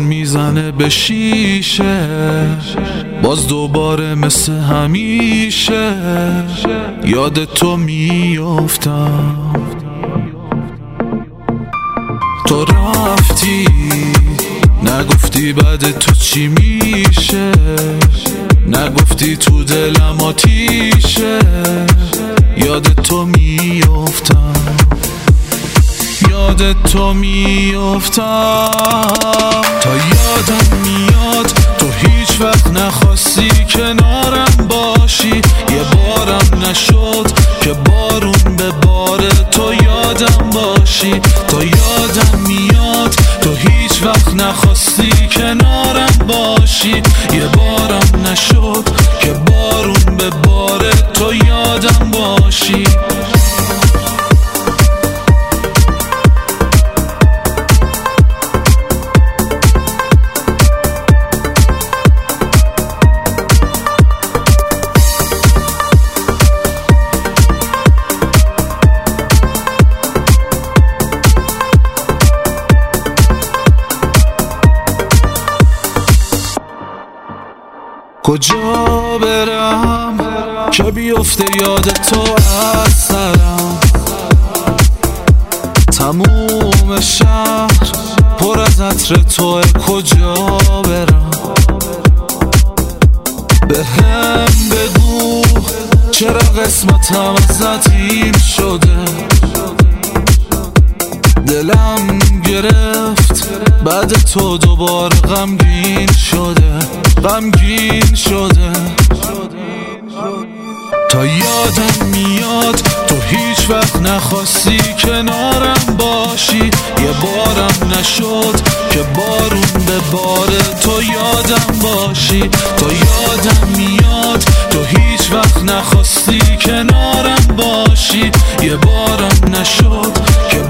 میزنه به شیشه، باز دوباره مثل همیشه یاد تو میافتم. تو رفتی نگفتی بعد تو چی میشه، نگفتی تو دلم آتیشه یاد تو میافتم، یاد تو میافتم. تا یادم میاد تو هیچ وقت نخواستی کنارم باشی، یه بارم نشد که بارون به بار تو یادم باشی. تا یادم میاد تو هیچ وقت نخواستی کنارم باشی، یه بارم نشد که بارون به بار تو یادم باشی. کجا برم که بیفته یاد تو از سرم، تموم شهر پر از عطر توه. کجا برم به هم بگو چرا قسمتم ازت این شده، دلم گرفت بعد تو دوباره غمگین شده، غمگین شده. تا یادم میاد تو هیچ وقت نخواستی کنارم باشی، یه بارم نشد که بارون به بار تو یادم باشی. تا یادم میاد تو هیچ وقت نخواستی کنارم باشی، یه بارم نشد که